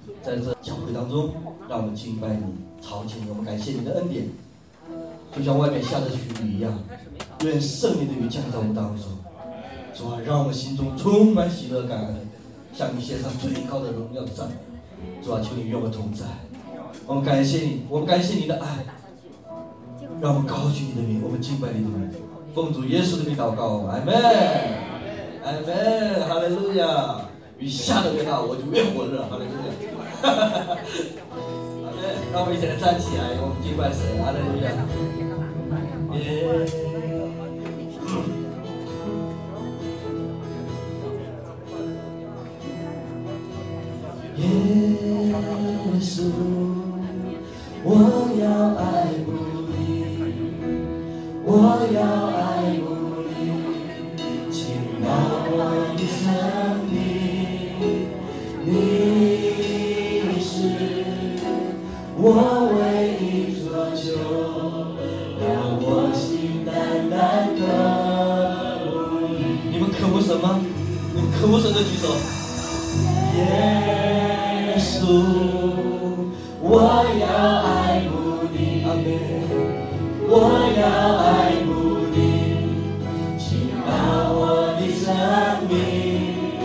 在这教会当中，让我们敬拜你、朝见你。我们感谢你的恩典，就像外面下着许雨一样。愿圣灵的雨降在我们当中，主啊，让我们心中充满喜乐感恩，向你献上最高的荣耀赞美。主啊，求你与我们同在。我们感谢你，我们感谢你的爱，让我们高举你的名，我们敬拜你的名。奉主耶稣的名祷告，阿门，阿门，哈利路亚。雨下得越大，我就越火热，哈利路亚。阿门。让我们一起来站起来，我们敬拜神，哈利路亚。耶稣，我要爱慕你，我要爱慕你，请到我的生命，你是我唯一所求，让我心单单的慕你。你们渴慕什么？你们渴慕什么？举手。耶稣，我要爱慕你，阿门。我要爱慕你，请把我的生命，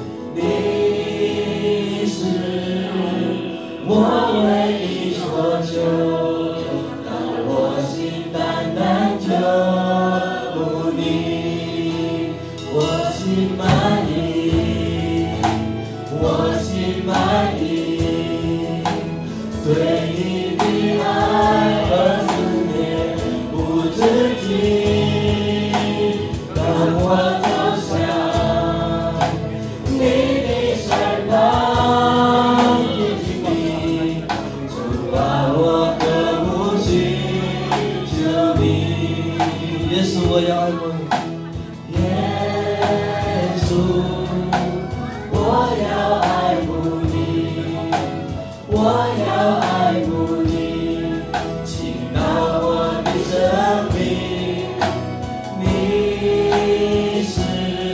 你是我唯一所求，让我心单单就慕你，我心满意，我心满意，对你的爱和思念不自禁，让我走向你的身旁，贴近你，就把我的母亲救你。耶稣，我要爱慕你，耶稣。我要爱慕你，我要爱慕你，请到我的生命，你是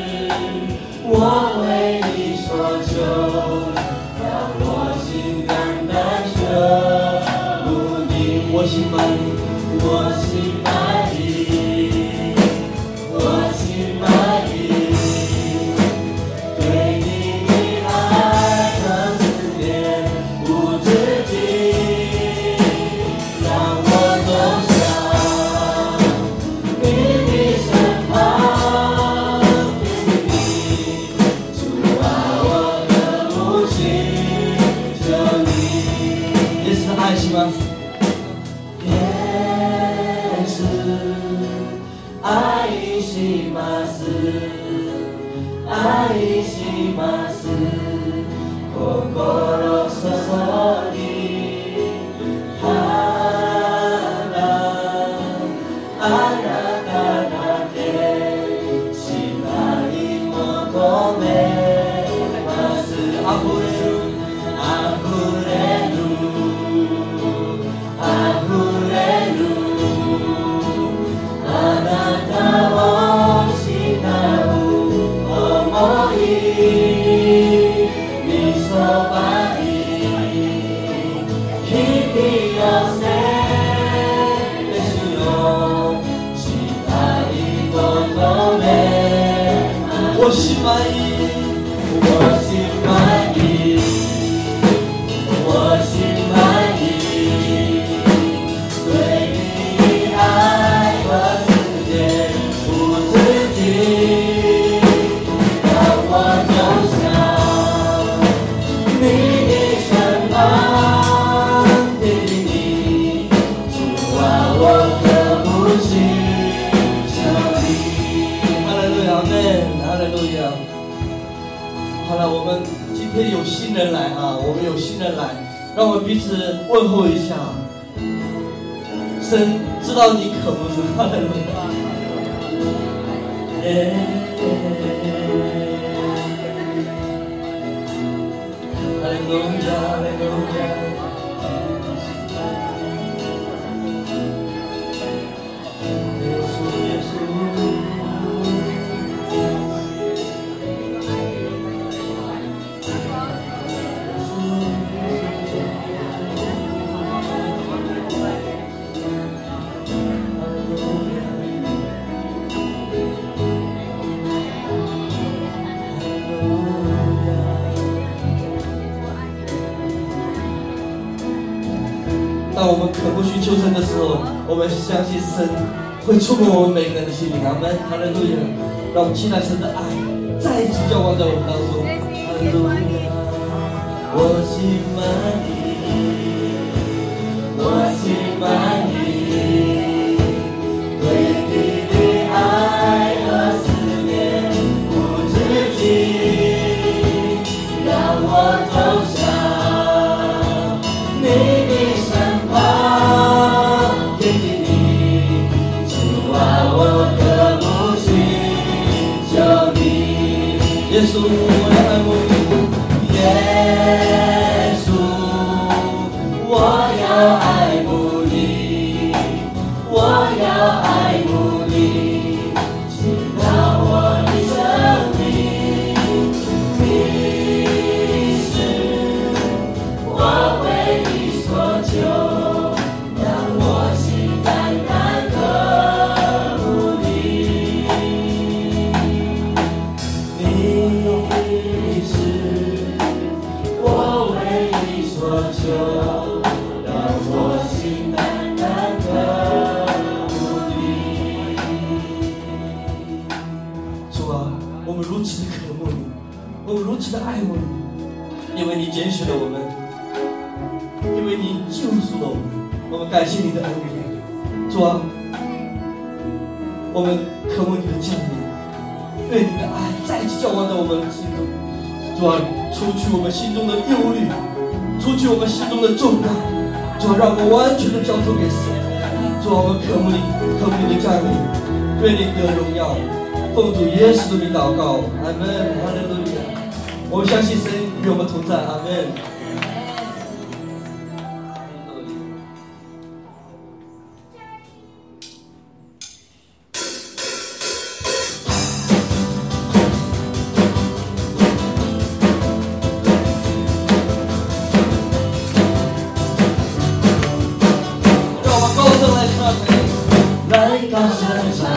我唯一所求，让我心单单舍慕你。我心满意，我心满意，我心满意。愛します愛します心注ぎあなただけしたい求めますあふれるあふれるあふれるあなたを慕う想いみそばに引き寄せて主よしたい求め我心满意我心满意我心满意对你爱和思念不自禁让我走向你的身旁贴近你主啊我的母亲求你哈利路亚阿们哈利路亚好了我们今天有新人来啊我们有新人来让我们彼此问候一下神知道你渴慕什么哈利路亚哈利路亚哈利路亚耶稣当我们渴慕寻求神的时候，我们相信神会触摸我们每个人的心灵。阿门，哈利路亚！让我们期待神的爱再一次浇灌在我们当中。哈利路亚！我心满意，我心满意，对你的爱和思念无止境，让我走向你的身旁，贴近你，主啊，我渴慕寻求你，耶稣，我要爱慕你，耶稣，我要爱慕你，我要爱慕你，倾倒我的生命，你是我唯一所求，让我心单单渴慕你，你是我唯一所求，让我心单单渴慕你。主啊，我们如此的渴慕你，我们如此的爱慕你，因为你拣选了我们，因为你救赎了我们，我们感谢你的恩典。主啊，我们渴慕你的降临，愿你的爱再一次浇灌在我们的心中。主啊，除去我们心中的忧虑，除去我们心中的重担。主啊，让我们完全的交托给神。主啊，我们渴慕你，渴慕你的降临，愿你得荣耀。奉主耶稣的名祷告，阿门，哈利路亚。我们相信神与我们同在，阿门。来高声唱，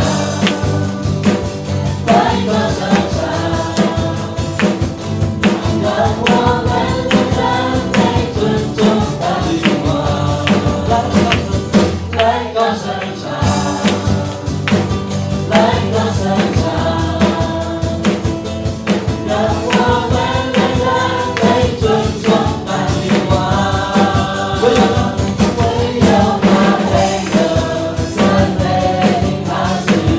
来高声唱，让我们的赞美尊重他的荣光。来高声唱，来高声唱，让我们的赞美尊重他的荣光。唯有他配得赞美。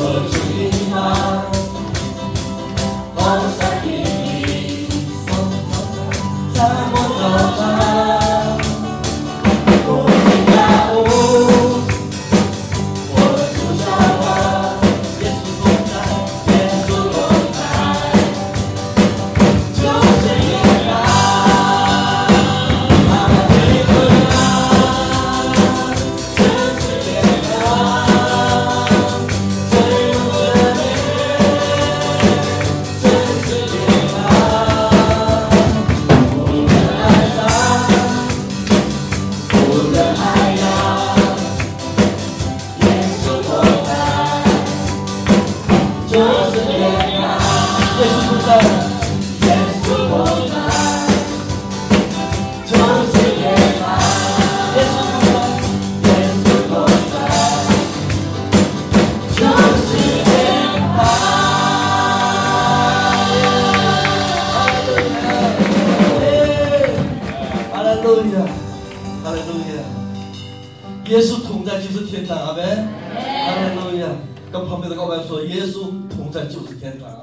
耶稣同在就是天堂，阿门。哈利路亚！跟旁边的伙伴说，耶稣同在就是天堂。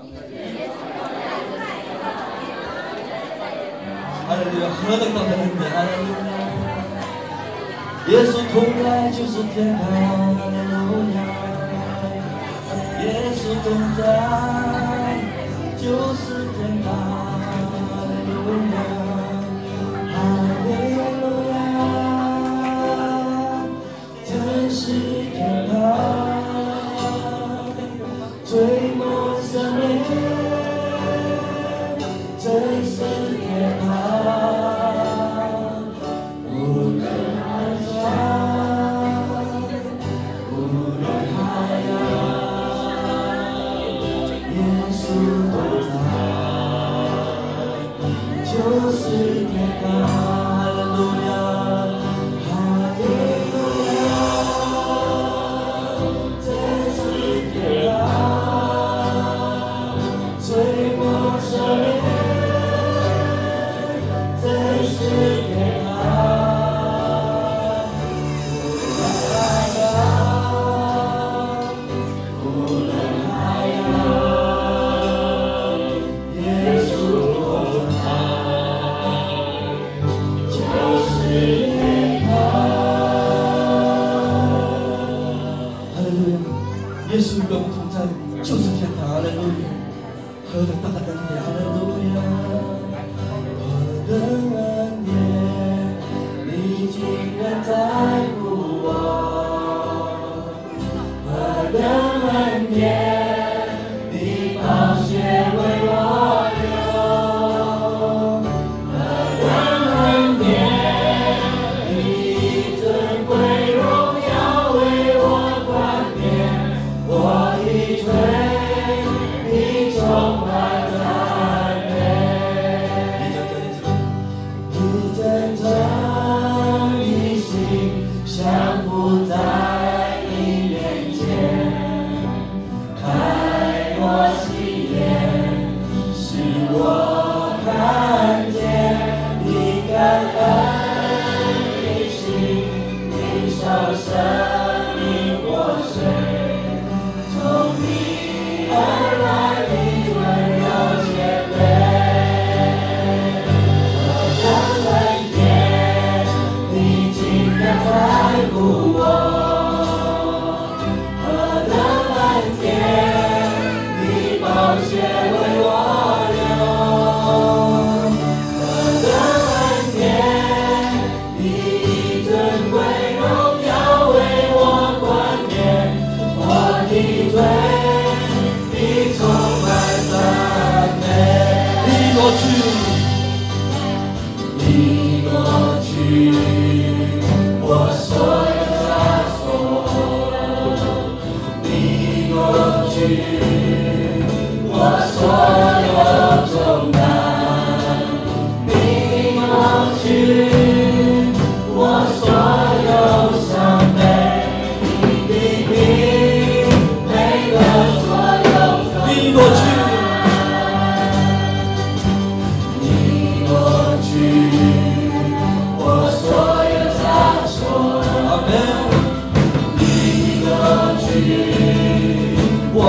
哈利路亚！何等大的恩典！哈利路亚！耶稣同在就是天堂，哈利路亚！耶稣同在就是天堂，哈利路亚！哈利路亚！真是天堂，最梦生命，真是天堂，无论海角，无论海洋，耶稣同在，就是天堂，哈利路亚，哈利路亚。耶稣跟我们同在，就是天堂，哈利路亚！何等大的恩典，哈利路亚！何等恩典，你竟然在乎我！何等恩典，你宝血为我流！何等恩典，你尊贵荣耀为我冠冕。我一吹，你充满赞美，一真诚一心降服在你面前，开我心眼，使我看见你感恩的心，你受生命活水。从你而来的温柔谦卑，何等恩典，你竟然在乎我！何等恩典，你宝血为我流！何等恩典，你尊贵荣耀为我冠冕。我的罪，你充满赞美，你过去，你过去，我所有枷锁，你过去，我所有重担，你过去，我所有伤悲，你过去，你过去，我所有枷锁，阿门。你过去，我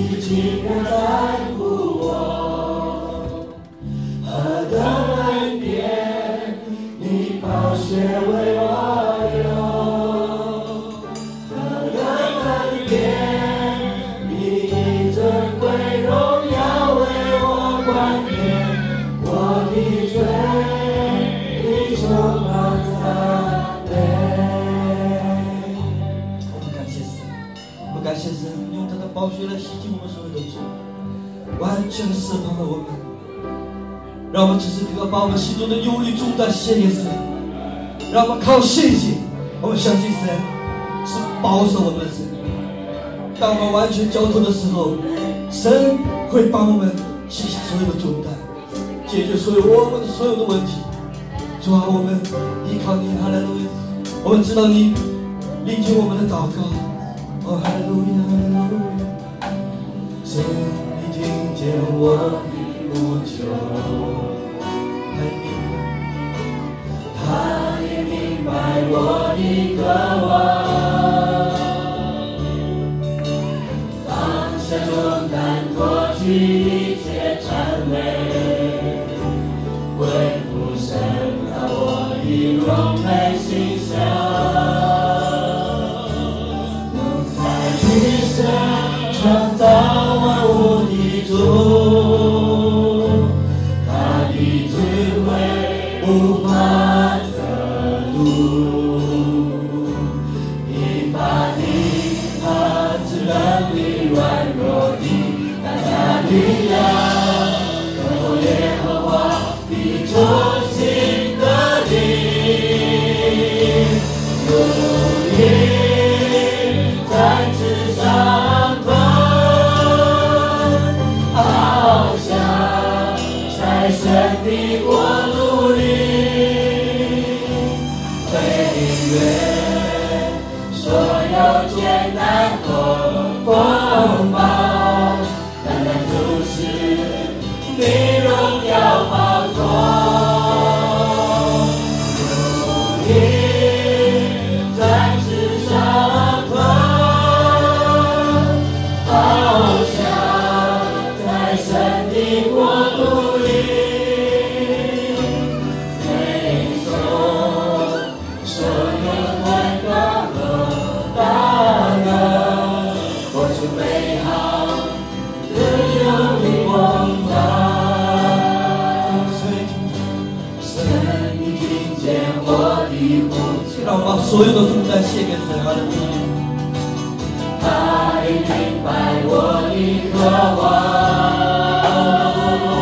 你竟然在乎我，何等恩典，你宝血为我流，何等恩典，你以尊贵荣耀为我冠冕，我的罪你充满赞美。 我们感谢神，我们感谢神，用他的宝血来洗净我们所有的罪，完全的释放了我们，让我们只是能够把我们心中的忧虑重担卸给神，让我们靠信心，我们相信神是保守我们的神。当我们完全交托的时候，神会帮我们卸下所有的重担，解决我们所有的问题。主啊，我们依靠你，哈利路亚！我们知道你聆听我们的祷告，哦，哈利路亚，哈利路亚！ 神，你听见我的呼求，他也明白我的渴望，放下重担，脱去一切谄媚，恢复神造我的荣美形象，能在余生创造万物的主，他的智慧无法测度，疲乏的他只能力软弱的大家力量，有耶和华的中心的灵，如鹰展翅上腾，翱翔在神的国度里，飞越所有艰难和风暴，单单注视你荣耀宝座，如鹰展翅上腾，翱翔在神的国度里，背诵所有伟大和大能，活出美好自由的光彩。神，你听见我的呼求， 让我把所有的重担卸给神，哈利路亚！ 他也明白我的渴望，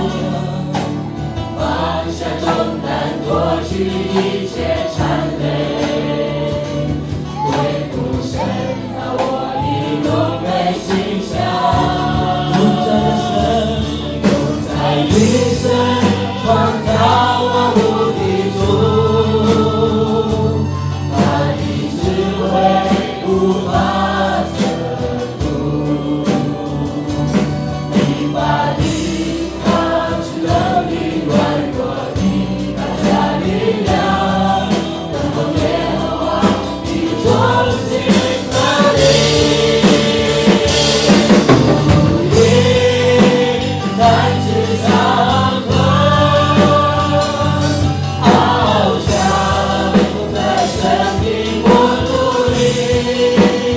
放下重担，脱去一切谄媚，恢复神造我的荣美形象，永在余生创造万物的主，他的智慧无法测度，疲乏的他只能力软弱的大家力量，能够耶和华的中心的灵，如鹰展翅上腾，翱翔在神的国度里，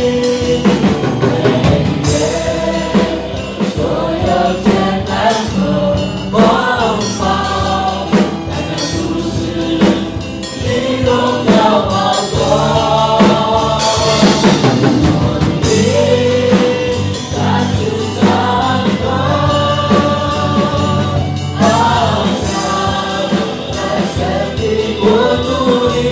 飞越所有艰难和风暴，单单注视你荣耀宝座，如鹰展翅上腾，翱翔在神的国度里，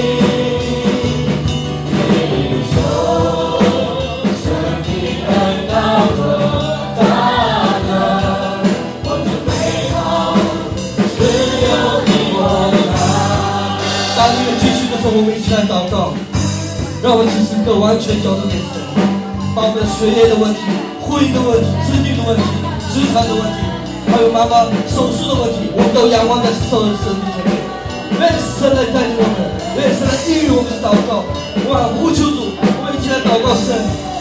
领受神的恩膏和大能，活出美好自由的光彩。 当你们继续的时候，我们一起来祷告，让我们此时刻完全交托给神，把我们的学业的问题、婚姻的问题、子女的问题、职场的问题，还有妈妈手术的问题，我们都仰望在神的前面。愿神来带领我们，愿神来应允我们的祷告。哇！呼求主，我们一起来祷告神，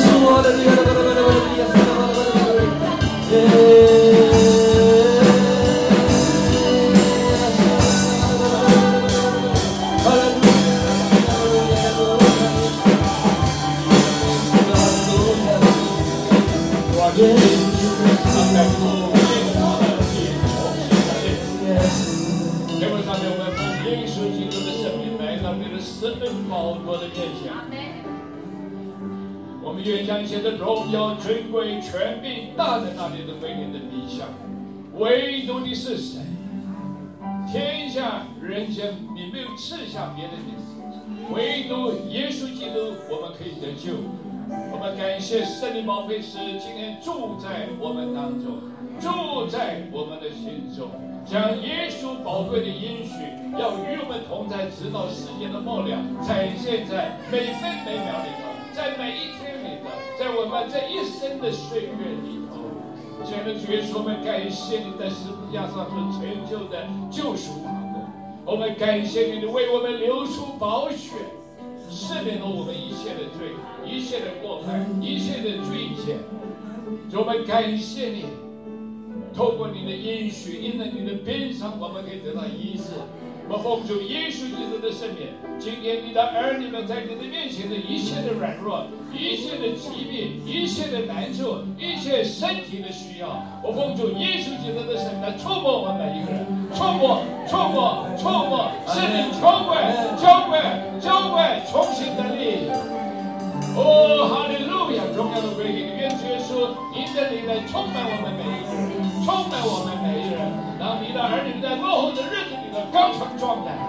我们愿将一切的荣耀、尊贵、权柄、大能那里的归你的名下，唯独你是神，天下人间你没有赐下别的名字，唯独耶稣基督我们可以得救。我们感谢圣灵宝贝师今天住在我们当中，住在我们的心中，将耶稣宝贵的应许要与我们同在，直到世界的末了，展现在每分每秒里头，在每一天里头，在我们这一生的岁月里头。亲爱的主耶稣，我们感谢你在十字架上所成就的救赎大功，我们感谢你为我们流出宝血，赦免了我们一切的罪、一切的过犯、一切的罪愆。我们感谢你，透过你的应许，因着你的鞭伤，我们可以得到医治。我奉主耶稣基督的圣名，今天你的儿女们在你的面前的一切的软弱、一切的疾病、一切的难处、一切身体的需要，我奉主耶稣基督的圣名来触摸我们每一个人，触摸，圣灵浇灌，重新的力。哦，哈利路亚！荣耀的归给你，愿主耶稣因着你来充满我们每一个人，充满我们每一个人，让你的儿女在末后的日子里头刚强壮胆，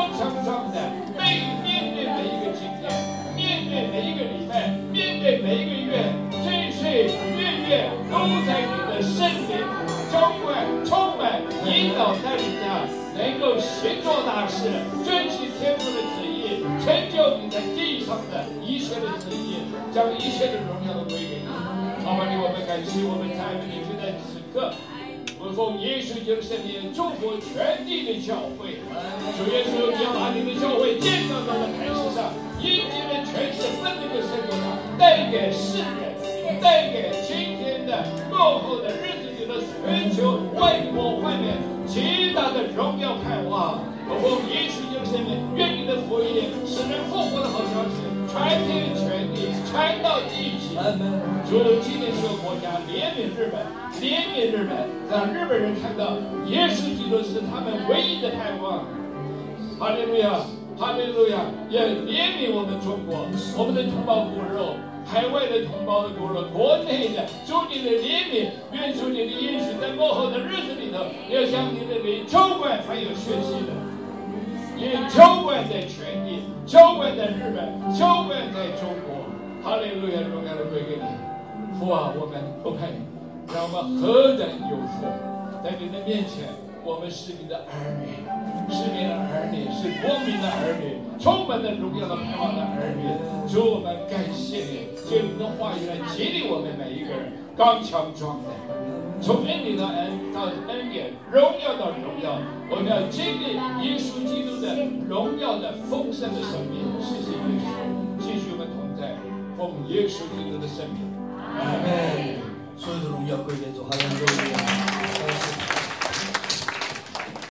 面对每一个今天，面对每一个礼拜，面对每一个月，岁月都在你的圣灵浇灌、充满、引导带领下，能够行做大事，遵行天父的旨意，成就你在地上的一切的旨意，将一切的荣耀都归给你。好吧，我们感谢，我们赞美你，就在此刻。我奉耶稣基督圣名祝福全地的教会，主耶稣，你要把你的教会建造在台石上，阴间的权势不能够胜过它，带给世人，带给今天的幕后的日子里的全球外国外面极大的荣耀盼望。我奉耶稣基督圣名，愿你的福音使人复活的好消息传遍全地，传到地极。主，今天这个国家怜悯日本，让日本人看到耶稣基督是他们唯一的盼望。哈利路亚，哈利路亚！也怜悯我们中国，我们的同胞骨肉，海外的同胞的骨肉，国内的，主你的怜悯，愿主你的应许在幕后的日子里头，要将你的灵浇灌凡有血气的。也浇灌在全地，浇灌在日本，浇灌在中国。哈利路亚，荣耀都归给你。父啊，我们不配，让我们何等有福，在你的面前，我们是你的儿女，是你的儿女，是光明的儿女，充满了荣耀的盼望的儿女。主，我们感谢你，借你的话语来激励我们每一个人，刚强壮胆。从恩典到恩典，荣耀到荣耀，我们要经历耶稣基督的荣耀的丰盛的生命。谢谢耶稣，继续我们同在，奉耶稣基督的圣名，阿门。 所有的荣耀归给主，哈利路亚。